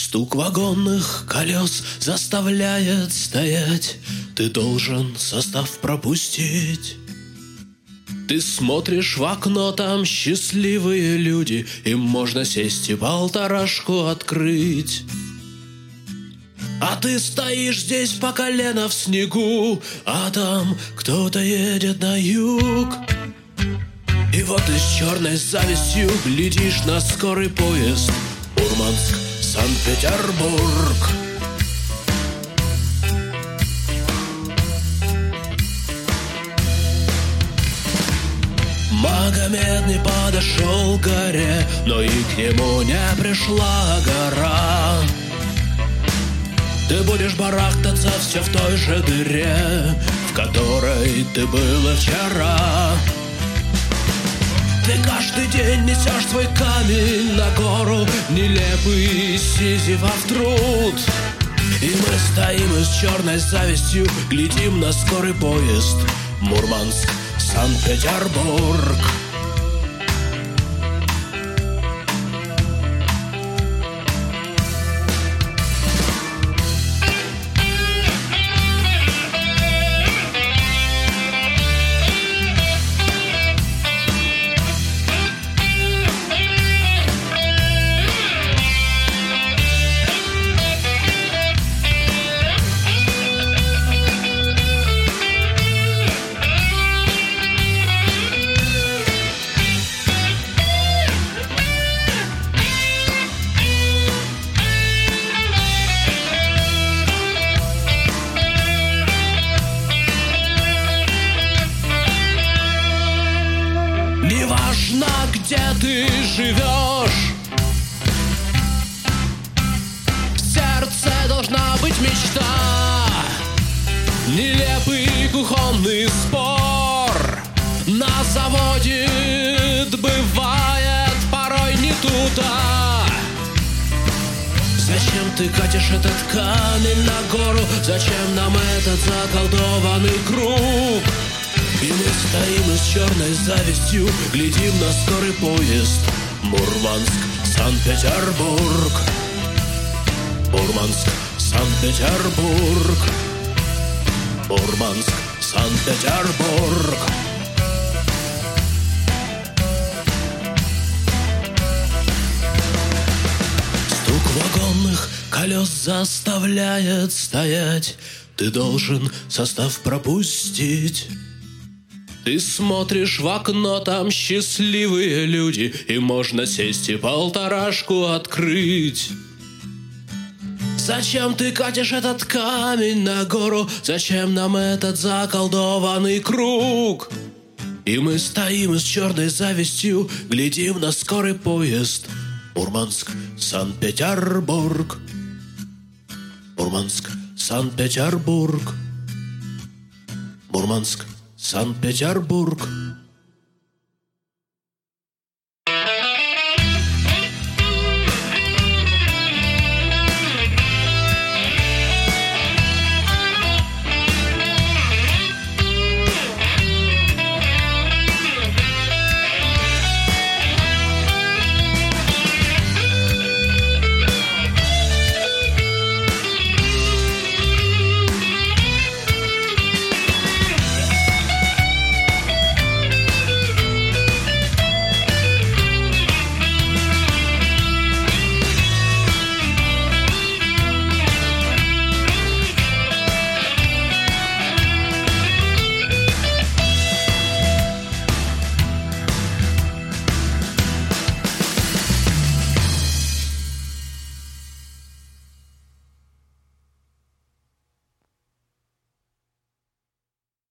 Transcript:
Стук вагонных колес заставляет стоять. Ты должен состав пропустить. Ты смотришь в окно, там счастливые люди. Им можно сесть и полторашку открыть. А ты стоишь здесь по колено в снегу, а там кто-то едет на юг. И вот ты с черной завистью глядишь на скорый поезд Мурманск, Санкт-Петербург. Магомед не подошел к горе, но и к нему не пришла гора. Ты будешь барахтаться все в той же дыре, в которой ты был вчера. Ты каждый день несешь свой камень на гору, нелепый Сизифов труд. И мы стоим и с черной завистью глядим на скорый поезд Мурманск, Санкт-Петербург. Неважно, где ты живешь, в сердце должна быть мечта. Нелепый кухонный спор на заводе бывает порой не тута. Зачем ты катишь этот камень на гору? Зачем нам этот заколдованный круг? И мы стоим и с черной завистью глядим на скорый поезд Мурманск, Санкт-Петербург. Мурманск, Санкт-Петербург. Мурманск, Санкт-Петербург. Стук вагонных колес заставляет стоять. Ты должен состав пропустить. Ты смотришь в окно, там счастливые люди, и можно сесть и полторашку открыть. Зачем ты катишь этот камень на гору? Зачем нам этот заколдованный круг? И мы стоим и с черной завистью глядим на скорый поезд Мурманск, Санкт-Петербург. Мурманск, Санкт-Петербург. Мурманск, Санкт-Петербург.